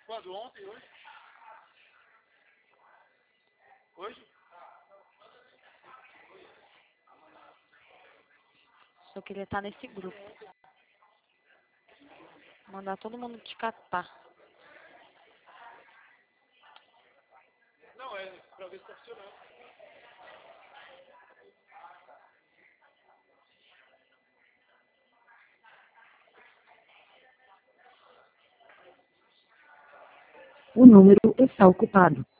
Quando? Ontem? Hoje? Hoje? Só queria estar nesse grupo. Mandar todo mundo te catar. Não, é pra ver se tá funcionando. O número está ocupado.